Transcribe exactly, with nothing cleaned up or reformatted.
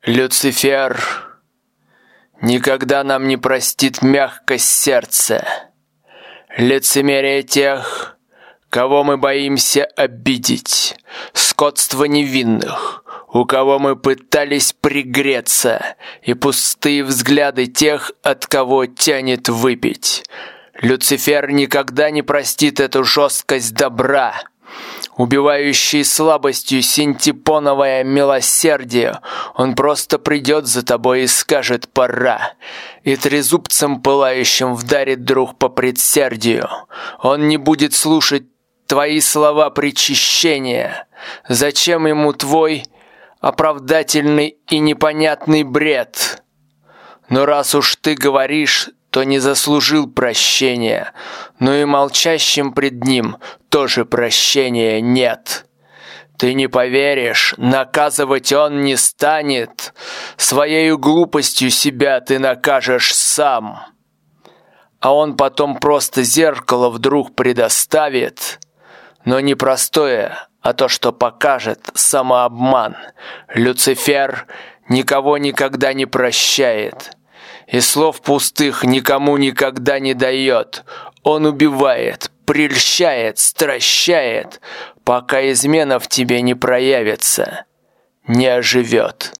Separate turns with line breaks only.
Люцифер никогда нам не простит мягкость сердца, лицемерие тех, кого мы боимся обидеть, скотство невинных, у кого мы пытались пригреться, и пустые взгляды тех, от кого тянет выпить. Люцифер никогда не простит эту жесткость добра, убивающий слабостью синтепоновое милосердие. Он просто придет за тобой и скажет «пора», и трезубцем пылающим вдарит друг по предсердию. Он не будет слушать твои слова причащения. Зачем ему твой оправдательный и непонятный бред? Но раз уж ты говоришь, то не заслужил прощения, но и молчащим пред ним тоже прощения нет. Ты не поверишь, наказывать он не станет, своею глупостью себя ты накажешь сам. А он потом просто зеркало вдруг предоставит, но не простое, а то, что покажет самообман. Люцифер никого никогда не прощает. И слов пустых никому никогда не дает. Он убивает, прельщает, стращает, пока измена в тебе не проявится, не оживет.